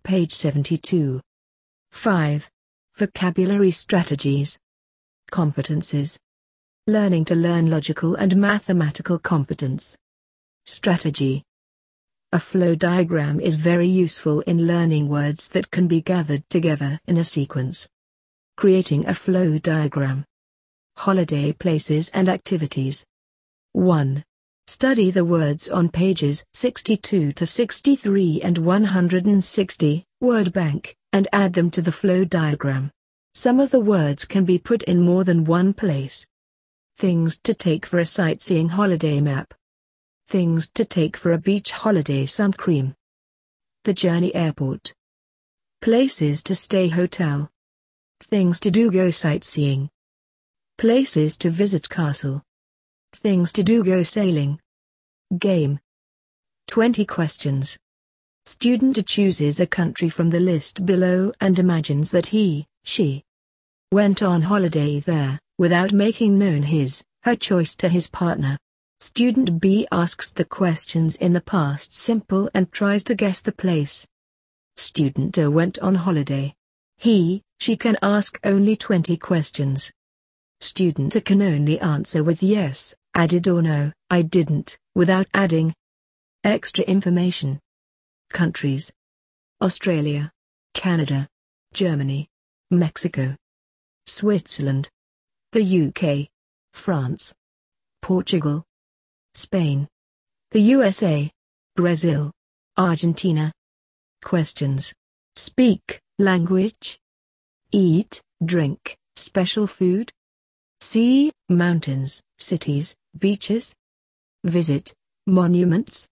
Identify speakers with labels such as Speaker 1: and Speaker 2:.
Speaker 1: page 72. 5. Vocabulary strategies. Competences. Learning to learn logical and mathematical competence. Strategy. A flow diagram is very useful in learning words that can be gathered together in a sequence. Creating a flow diagram. Holiday places and activities. 1. Study the words on pages 62 to 63 and 160, word bank, and add them to the flow diagram. Some of the words can be put in more than one place. Things to take for a sightseeing holiday map. Things to take for a beach holiday sun cream. The journey airport. Places to stay hotel. Things to do go sightseeing. Places to visit castle. Things to do go sailing. Game. 20 questions. Student chooses a country from the list below and imagines that he, she, went on holiday there, without making known her choice to his partner. Student B asks the questions in the past simple and tries to guess the place. Student A went on holiday. He, she can ask only 20 questions. Student A can only answer with yes, I did or no, I didn't, without adding extra information. Countries: Australia, Canada, Germany, Mexico, Switzerland, the UK, France, Portugal, Spain, the USA, Brazil, Argentina. Questions: speak language, eat, drink, special food, see, mountains, cities, beaches, visit, monuments,